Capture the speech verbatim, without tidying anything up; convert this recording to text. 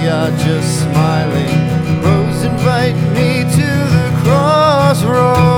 are just smiling. Roads invite me to the crossroads.